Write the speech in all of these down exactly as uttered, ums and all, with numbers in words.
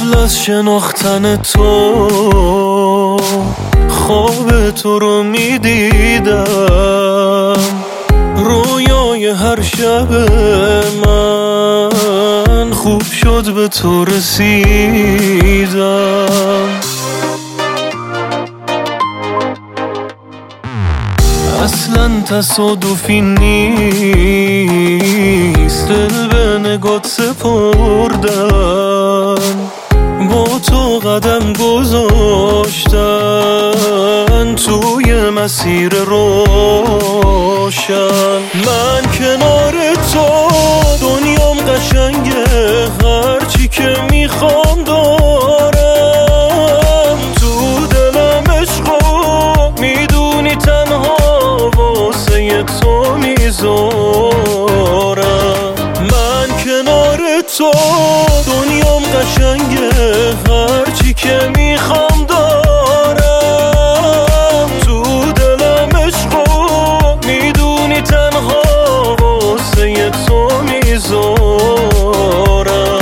قبل از شناختن تو خواب تو رو میدیدم، رویای هر شب من خوب شد به تو رسیدم. اصلا تصادفی نیست دل به نگات سپردم، با تو قدم گذاشتن توی مسیر روشن. من کنار تو دنیام قشنگه، هرچی که میخوام دارم، تو دلم عشقو میدونی تنها واسه تو میذارم. من کنار تو دنیام قشنگه، هرچی که میخوام دارم، تو دلم عشقو میدونی تنها واسه تو میذارم.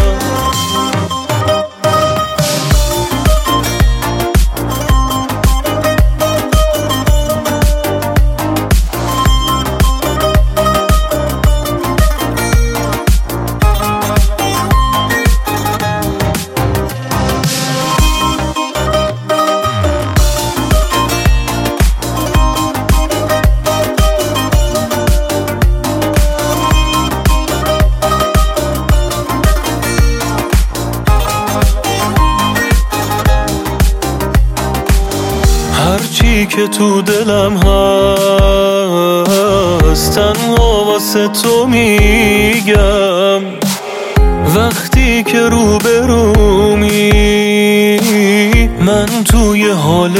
هرچی که تو دلم هست تنها واسه تو میگم، وقتی که روبرومی من توی حال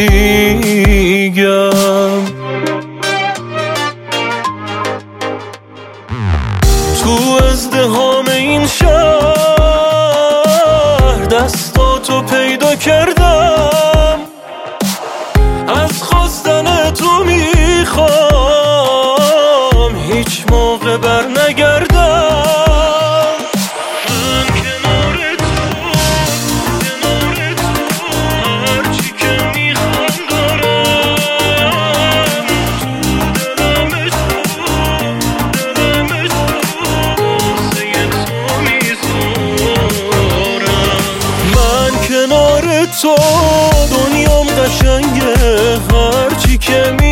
دیگم. تو ازدحام این شهر دستاتو پیدا کردم، از خواستن تو میخوام هیچ موقع بر نگردم. من کنار تو کنار تو هرچی که میخوام دارم، تو دلم عشقو دلم عشقو واسه تو میذارم. من کنار تو دنیام قشنگه، هرچی که می